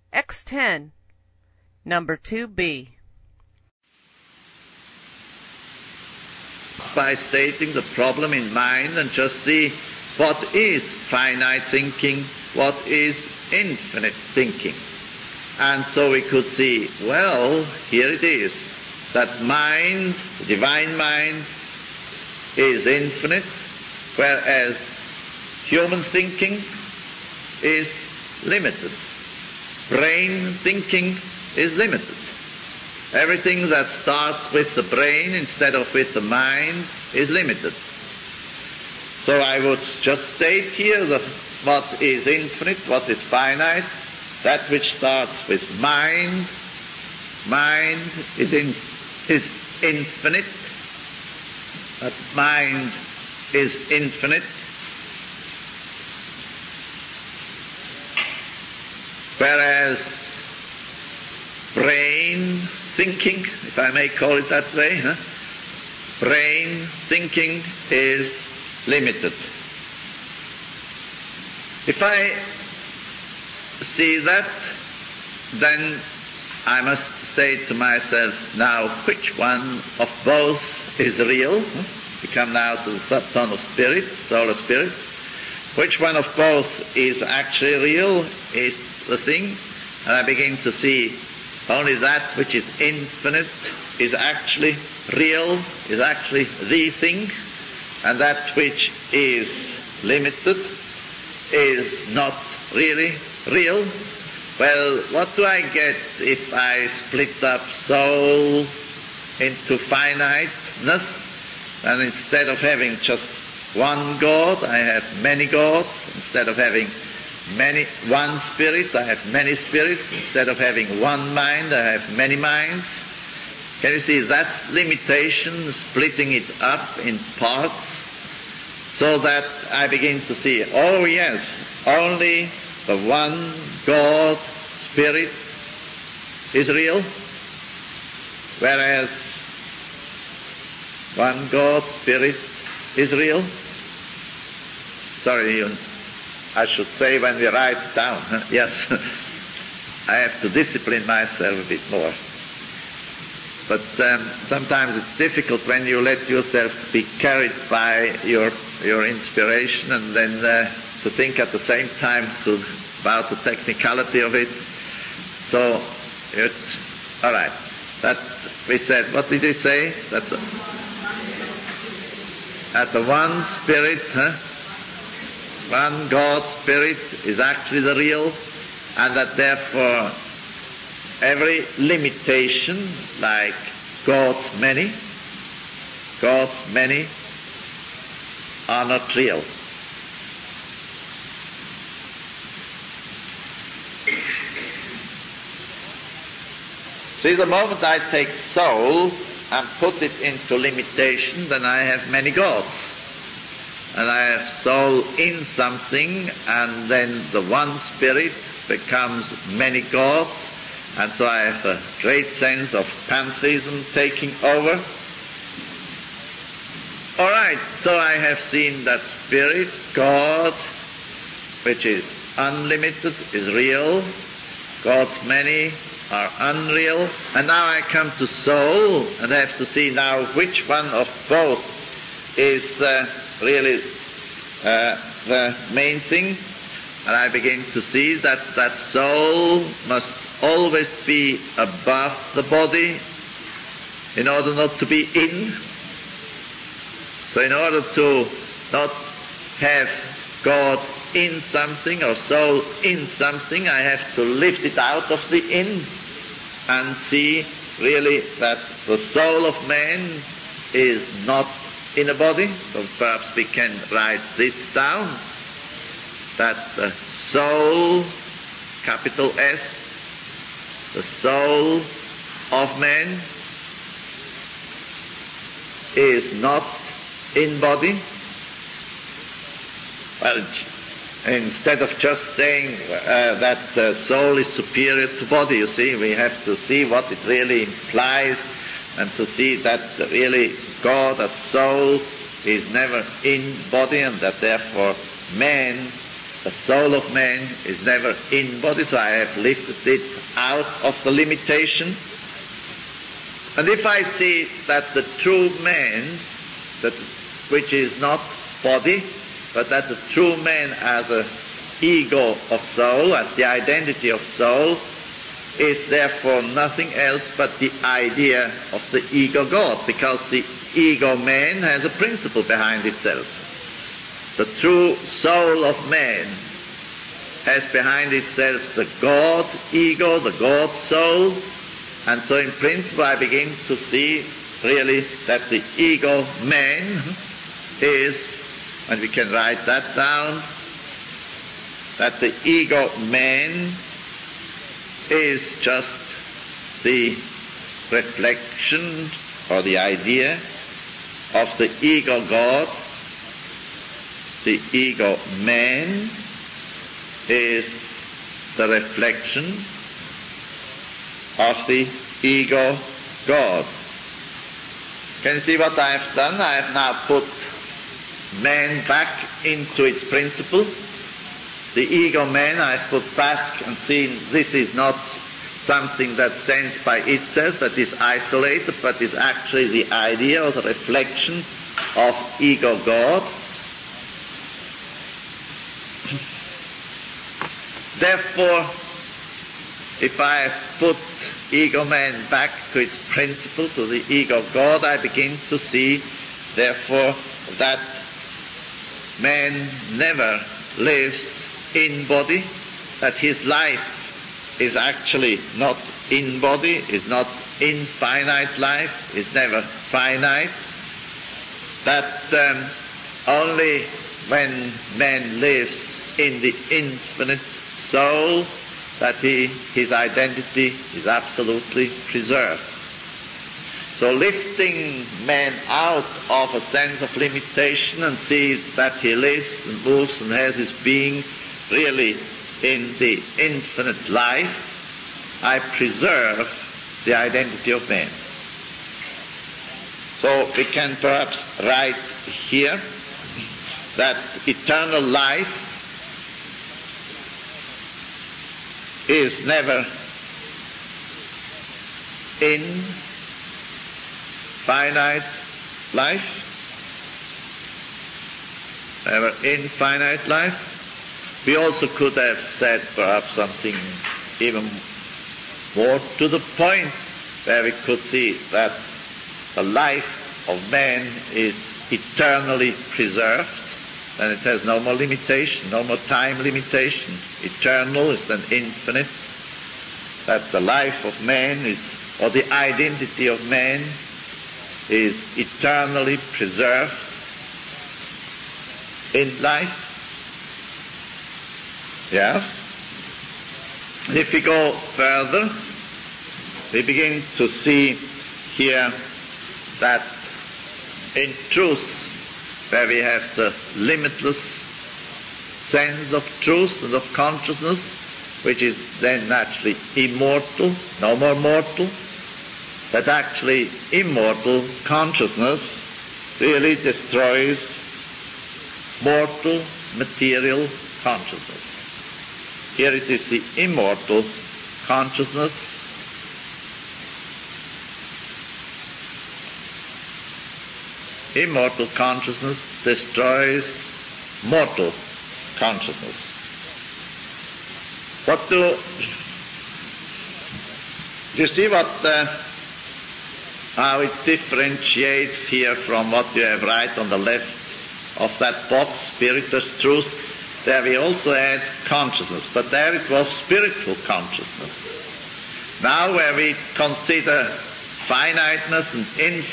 X10, number 2B. By stating the problem in mind and just see what is finite thinking, what is infinite thinking. And so we could see, well, here it is, that mind, the divine mind, is infinite, whereas human thinking is limited. Brain thinking is limited. Everything that starts with the brain instead of with the mind is limited. So I would just state here what is infinite, what is finite. That which starts with mind is infinite. That mind is infinite. Whereas brain thinking, if I may call it that way, brain thinking is limited. If I see that, then I must say to myself, now which one of both is real? We come now to the subtone of spirit, soul of spirit. Which one of both is actually real is the thing, and I begin to see only that which is infinite is actually real, is actually the thing, and that which is limited is not really real. Well, what do I get if I split up soul into finiteness, and instead of having just one God, I have many gods. Instead of having one spirit, I have many spirits. Instead of having one mind, I have many minds. Can you see that's limitation, splitting it up in parts, so that I begin to see, oh yes, only the one God spirit is real, whereas one God spirit is real. Sorry, I should say when we write it down. Yes, I have to discipline myself a bit more. But sometimes it's difficult when you let yourself be carried by your inspiration, and then to think at the same time about the technicality of it. So, all right. That we said. What did he say? That the one spirit, one God spirit is actually the real, and that therefore every limitation, like God's many are not real. See, the moment I take soul and put it into limitation, then I have many gods. And I have soul in something, and then the one spirit becomes many gods, and so I have a great sense of pantheism taking over. All right, so I have seen that spirit, God, which is unlimited, is real. Gods many are unreal. And now I come to soul, and I have to see now which one of both is really the main thing. And I begin to see that soul must always be above the body in order not to be in. So in order to not have God in something or soul in something, I have to lift it out of the in and see really that the soul of man is not in a body. So perhaps we can write this down, that the soul, capital S, the soul of man is not in body. Well, instead of just saying that the soul is superior to body, you see, we have to see what it really implies, and to see that really God as soul is never in body, and that therefore man the soul of man is never in body, so I have lifted it out of the limitation. And if I see that the true man, which is not body, but that the true man as an ego of soul, as the identity of soul, is therefore nothing else but the idea of the ego God, because the ego man has a principle behind itself. The true soul of man has behind itself the God ego, the God soul, and so in principle I begin to see really that the ego man is, and we can write that down, that the ego man is just the reflection or the idea of the ego God. The ego man is the reflection of the ego God. Can you see what I have done? I have now put man back into its principle. The ego man I have put back and seen this is not something that stands by itself, that is isolated, but is actually the idea or the reflection of ego God. Therefore, if I put ego man back to its principle, to the ego God, I begin to see, therefore, that man never lives in body, that his life is actually not in body, is not infinite life, is never finite, that only when man lives in the infinite soul, that his identity is absolutely preserved. So lifting man out of a sense of limitation and see that he lives and moves and has his being really in the infinite life, I preserve the identity of man. So we can perhaps write here that eternal life is never in finite life, never infinite life. We also could have said perhaps something even more to the point, where we could see that the life of man is eternally preserved, and it has no more limitation, no more time limitation. Eternal is then infinite. That the life of man is, or the identity of man is eternally preserved in life. Yes? If we go further, we begin to see here that in truth, where we have the limitless sense of truth and of consciousness, which is then naturally immortal, no more mortal, that actually immortal consciousness really destroys mortal material consciousness. Here it is the immortal consciousness immortal consciousness destroys mortal consciousness. Do you see how it differentiates here from what you have right on the left of that box, spiritus truth? There we also had consciousness, but there it was spiritual consciousness. Now where we consider finiteness and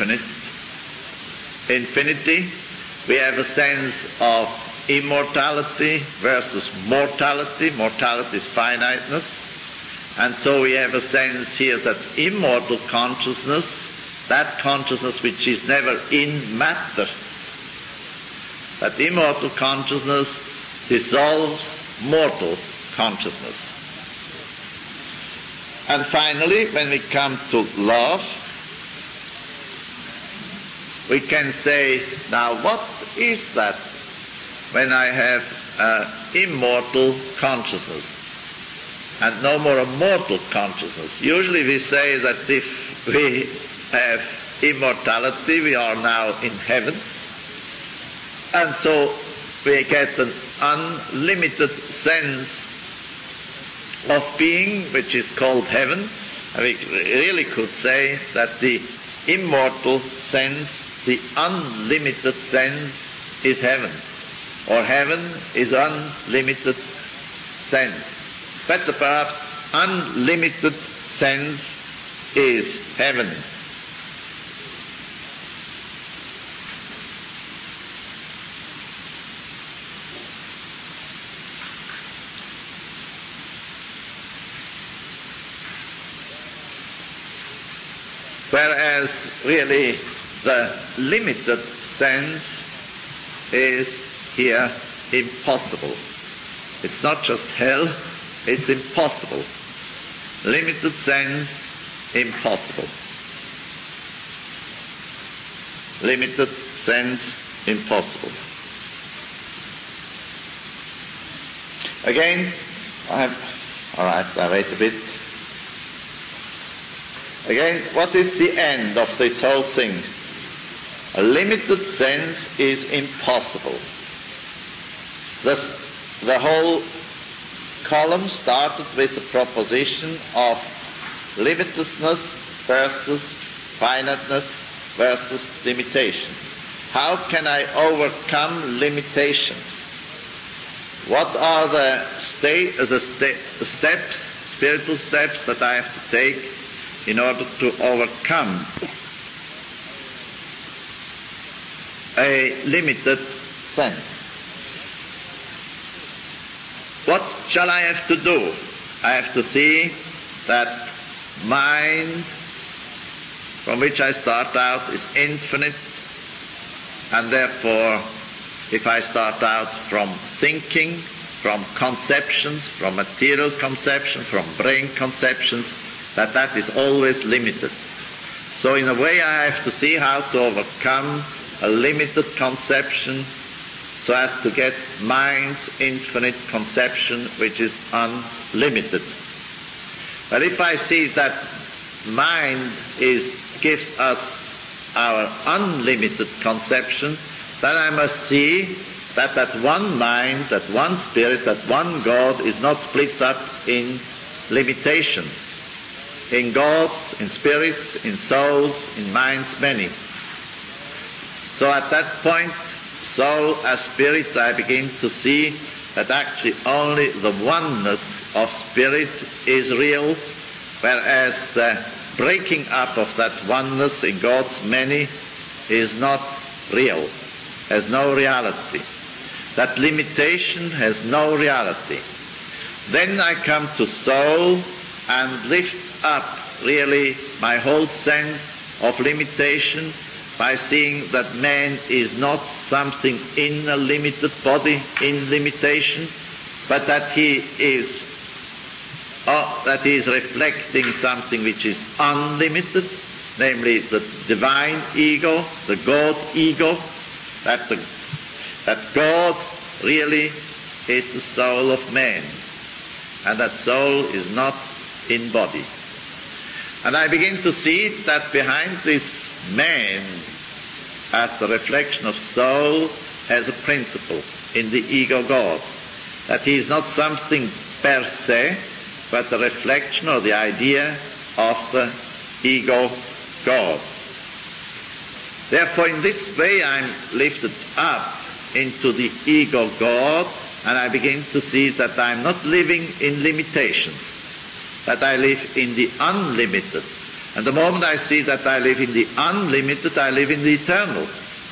infinity, we have a sense of immortality versus mortality. Mortality is finiteness. And so we have a sense here that immortal consciousness, that consciousness which is never in matter, that immortal consciousness dissolves mortal consciousness. And finally, when we come to love, we can say, now what is that when I have immortal consciousness and no more a mortal consciousness. Usually we say that if we have immortality, we are now in heaven, and so we get an unlimited sense of being, which is called heaven. And we really could say that the immortal sense, the unlimited sense, is heaven, or heaven is unlimited sense. Better perhaps, unlimited sense is heaven. Whereas really the limited sense is here impossible. It's not just hell, it's impossible. Limited sense, impossible. Limited sense, impossible. Again, I wait a bit. Again, what is the end of this whole thing? A limited sense is impossible. The whole column started with the proposition of limitlessness versus finiteness versus limitation. How can I overcome limitation? What are the steps, spiritual steps that I have to take in order to overcome a limited sense? What shall I have to do? I have to see that mind, from which I start out, is infinite, and therefore, if I start out from thinking, from conceptions, from material conception, from brain conceptions, that is always limited. So in a way I have to see how to overcome a limited conception so as to get mind's infinite conception, which is unlimited. But if I see that mind gives us our unlimited conception, then I must see that that one mind, that one spirit, that one God is not split up in limitations, in gods, in spirits, in souls, in minds many. So at that point, soul as spirit, I begin to see that actually only the oneness of spirit is real, whereas the breaking up of that oneness in God's many is not real, has no reality. That limitation has no reality. Then I come to soul and lift up really my whole sense of limitation by seeing that man is not something in a limited body, in limitation, but that he is reflecting something which is unlimited, namely the divine ego, the God ego, that God really is the soul of man, and that soul is not in body. And I begin to see that behind this man, as the reflection of soul, has a principle in the ego God, that he is not something per se, but the reflection or the idea of the ego God. Therefore, in this way I'm lifted up into the ego God, and I begin to see that I'm not living in limitations, that I live in the unlimited. And the moment I see that I live in the unlimited, I live in the eternal.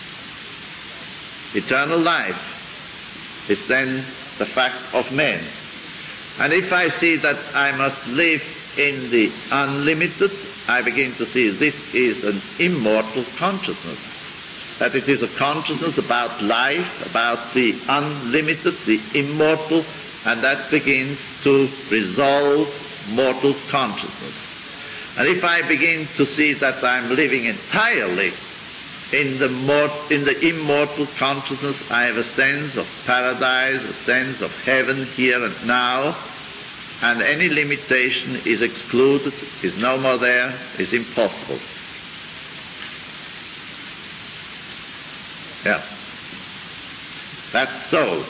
Eternal life is then the fact of man. And if I see that I must live in the unlimited, I begin to see this is an immortal consciousness. That it is a consciousness about life, about the unlimited, the immortal, and that begins to resolve mortal consciousness. And if I begin to see that I'm living entirely In the immortal consciousness I have a sense of paradise, a sense of heaven here and now, and any limitation is excluded, is no more there, is impossible. Yes, that's so.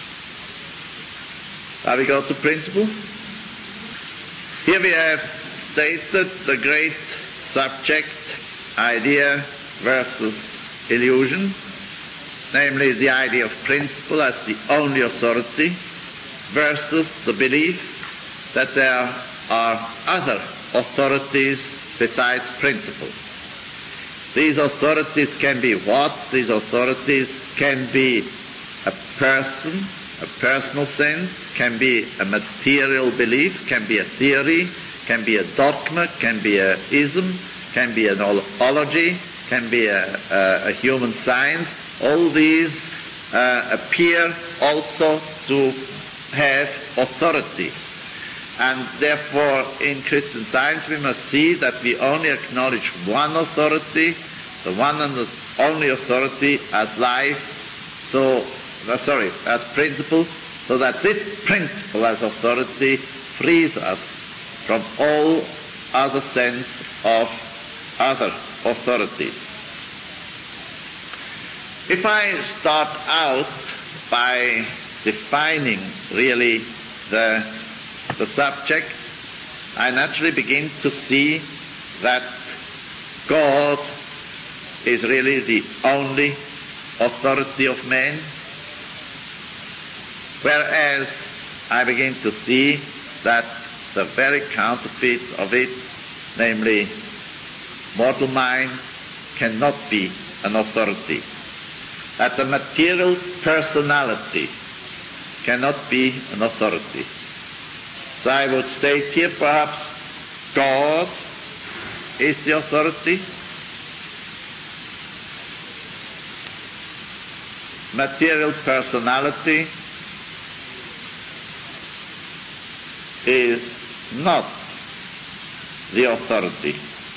Now we go to principle. Here we have stated the great subject, idea versus illusion, namely the idea of principle as the only authority versus the belief that there are other authorities besides principle. These authorities can be what? These authorities can be a person, a personal sense, can be a material belief, can be a theory, can be a dogma, can be a ism, can be an ology, can be a human science. All these appear also to have authority. And therefore, in Christian Science, we must see that we only acknowledge one authority, the one and the only authority as life, as principle, so that this principle as authority frees us from all other sense of other authorities. If I start out by defining really the subject, I naturally begin to see that God is really the only authority of man, whereas I begin to see that the very counterfeit of it, namely mortal mind, cannot be an authority. That the material personality cannot be an authority. So I would state here perhaps God is the authority. Material personality is not the authority.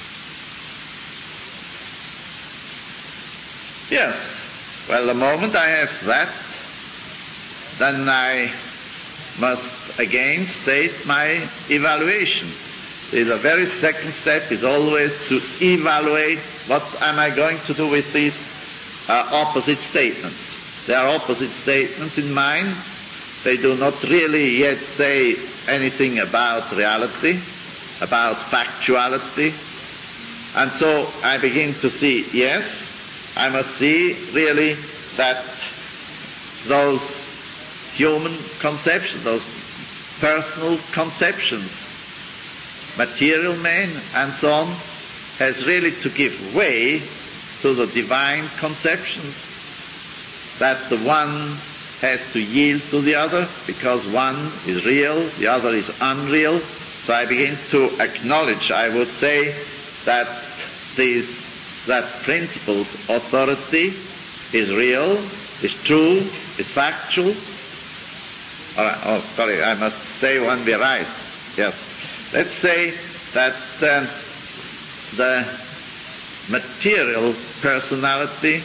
Yes, well, the moment I have that, then I must again state my evaluation. The very second step is always to evaluate what am I going to do with these opposite statements. They are opposite statements in mind. They do not really yet say anything about reality, about factuality. And so I begin to see, yes, I must see really that those human conceptions, those personal conceptions, material man and so on, has really to give way to the divine conceptions, that the one has to yield to the other because one is real, the other is unreal. So I begin to acknowledge, I would say, that principle's authority is real, is true, is factual. All right, oh, sorry, I must say when we right. Yes. Let's say that the material personality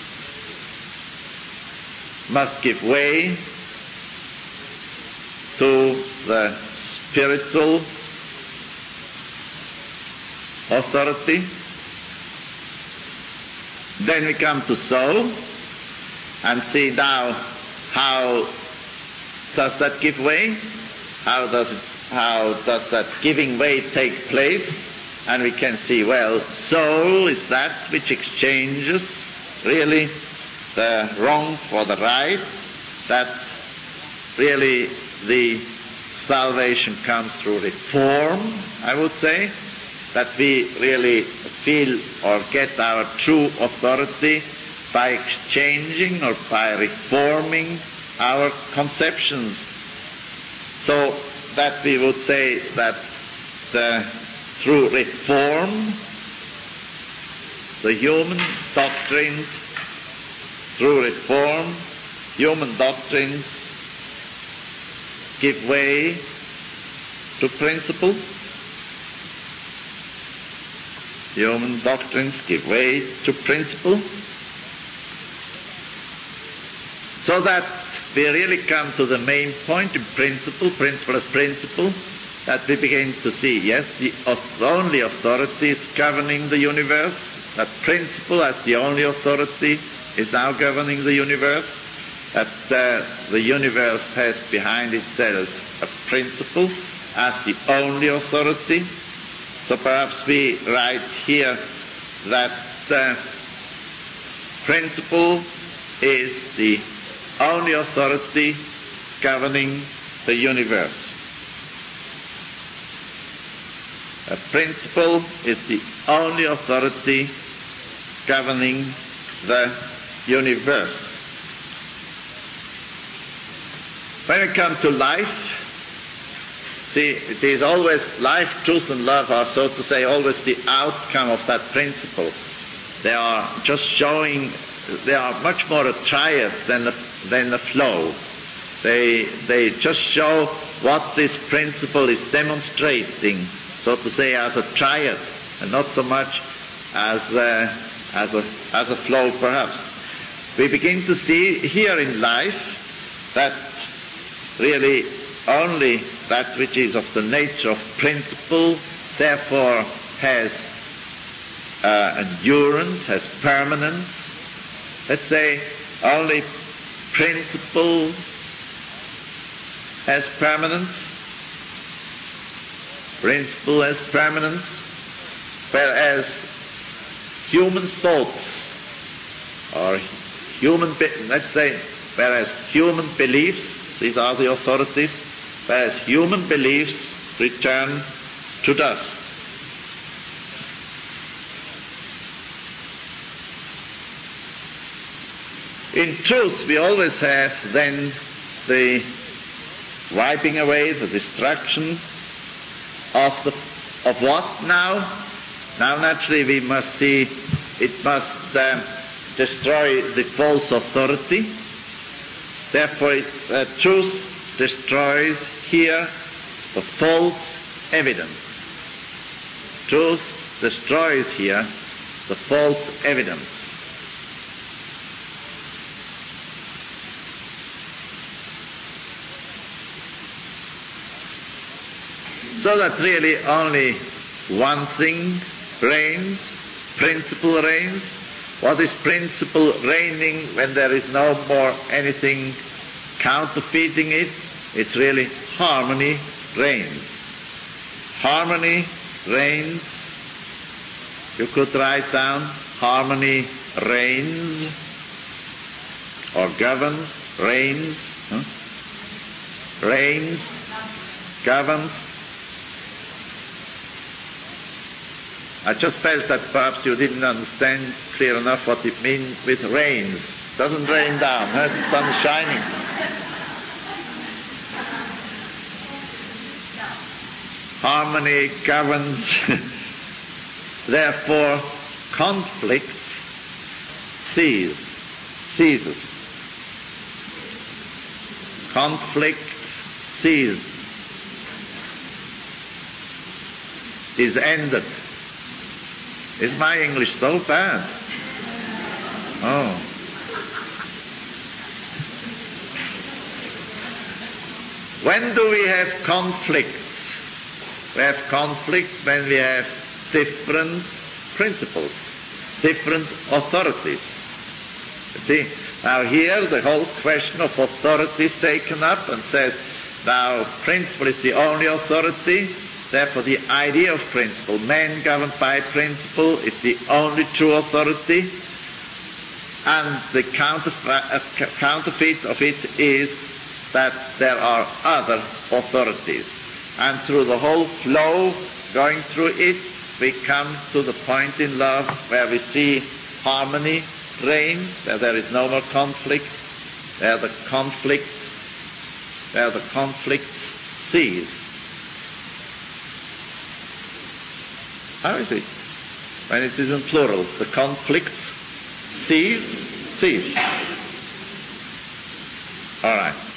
must give way to the spiritual authority. Then we come to soul and see now how does that give way? How does that giving way take place? And we can see, well, soul is that which exchanges really the wrong for the right, that really the salvation comes through reform, I would say, that we really feel or get our true authority by exchanging or by reforming our conceptions. So that we would say that through reform, the human doctrines, through reform, human doctrines give way to principle. human doctrines give way to principle, so that we really come to the main point in principle as principle, that we begin to see, yes, the only authority is governing the universe, that principle as the only authority is now governing the universe, that the universe has behind itself a principle as the only authority. So perhaps we write here that principle is the only authority governing the universe. A principle is the only authority governing the universe. When we come to life, see, it is always life, truth and love are, so to say, always the outcome of that principle. They are just showing, they are much more a triad than a flow. They just show what this principle is demonstrating, so to say, as a triad, and not so much as a flow, perhaps. We begin to see here in life that really only that which is of the nature of principle, therefore has endurance, has permanence. Let's say only principle has permanence. Principle has permanence, whereas human thoughts or whereas human beliefs, these are the authorities, whereas human beliefs return to dust. In truth, we always have then the wiping away, the destruction of what now? Now naturally we must see it must destroy the false authority. Therefore truth destroys here the false evidence. Truth destroys here the false evidence. So that really only one thing reigns, principle reigns. What is principle reigning when there is no more anything counterfeiting it? It's really harmony reigns. Harmony reigns. You could write down harmony reigns or governs, reigns, reigns, governs. I just felt that perhaps you didn't understand clear enough what it means with rains. Doesn't rain down, huh? The sun is shining. Harmony governs, therefore conflicts ceases. Conflicts cease, is ended. Is my English so bad? Oh. When do we have conflicts? We have conflicts when we have different principles, different authorities. You see, now here the whole question of authority is taken up and says, now principle is the only authority. Therefore, the idea of principle, man governed by principle, is the only true authority, and the counterfeit of it is that there are other authorities. And through the whole flow, going through it, we come to the point in love where we see harmony reigns, where there is no more conflict, where the conflicts cease. How is it? When it is in plural, the conflicts cease. All right.